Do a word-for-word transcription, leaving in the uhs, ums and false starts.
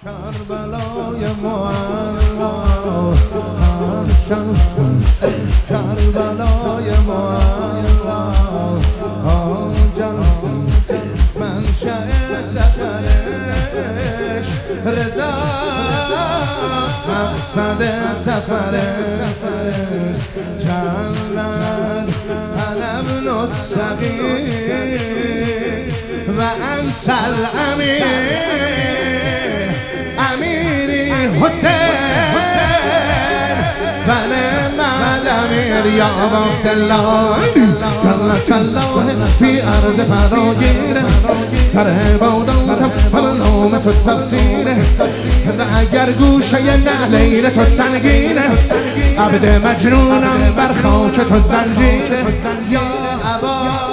کربلای معلا هر شب کربلای معلا آجل منشأ سفرش رضا مقصد سفرش جلد علم الصغیر و انت الامیر امیری حسین بله الامیر یا عبدالله جلت الله فی عرض فراگیره در عباداتم همه نام تو تفسیره و اگر گوشه نعلین تو سنگینه عبد مجنونم بر خاک تو زنجیره یا عبا